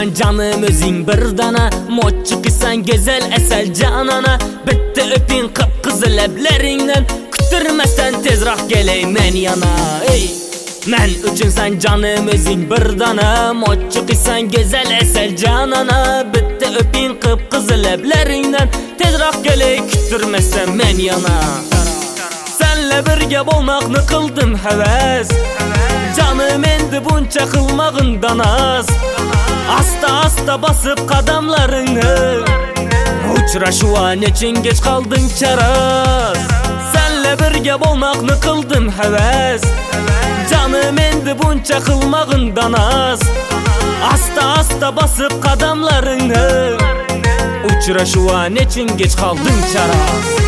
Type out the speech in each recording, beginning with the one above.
Uçursan canım özün bir dana, mot çıkırsan güzel esel canana. Bitti öpün kıpkızıl leblerinden, kütürmesen tezrak geleyim men yana. Ey men üçün sen canım özün bir dana, mot çıkırsan güzel esel canana. Bitti öpün kıpkızıl leblerinden, tezrak geley kütürmesen men yana. Senle birge bolmakны kıldım heves, canım endi bunça kılmağından az. Asta asta basıp kadamlarını, uçraşuva neçin geç kaldın çaraz. Senle birge bolmakны kıldım heves, canım endi bunça kılmağından az. Asta asta basıp kadamlarını, uçraşuva neçin geç kaldın çaraz.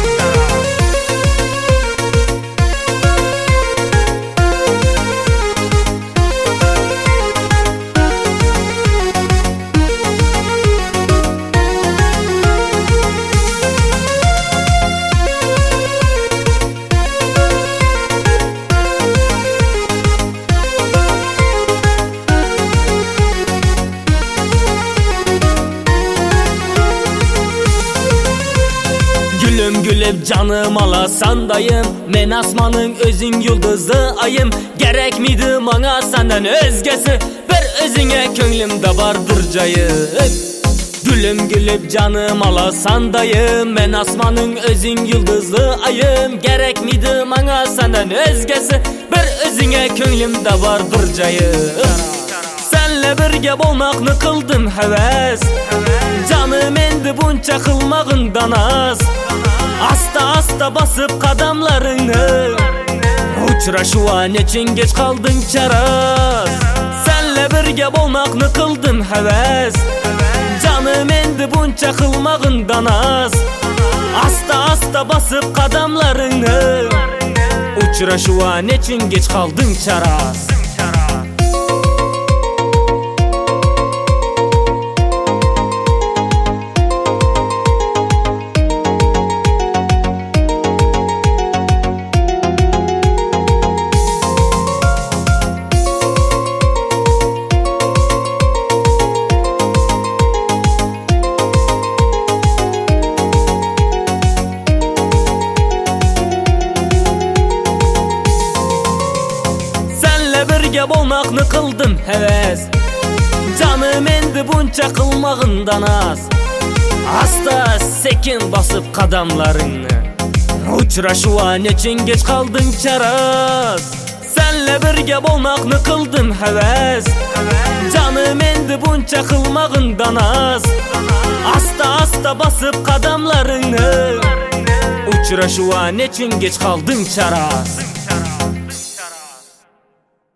Gülüm gülüp canım alasandayım, men asmanın özün yıldızı ayım. Gerek miydi bana senden özgesi, bir özüne könglimde vardır cayı. Gülüm gülüp canım alasandayım, men asmanın özün yıldızı ayım. Gerek miydi bana senden özgesi, bir özüne könglimde vardır cayı. Senle birge bolmakны kıldım heves, canım endi bunça kılmağından az. Asta asta basıp kadamlarını, uçraşuva neçin geç kaldın çaraz. Senle birge bolmakны kıldım heves, canım endi bunça kılmağından az. Asta asta basıp kadamlarını, uçraşuva neçin geç kaldın çaraz. Birge bolmakны kıldım heves, canım endi bunça kılmağından az. Asta sekin basıp kadamlarını, uçraşuva neçin geç kaldın çaraz. Senle birge bolmakны kıldım heves, canım endi bunça kılmağından az. Asta asta basıp kadamlarını, uçraşuva neçin geç kaldın çaraz.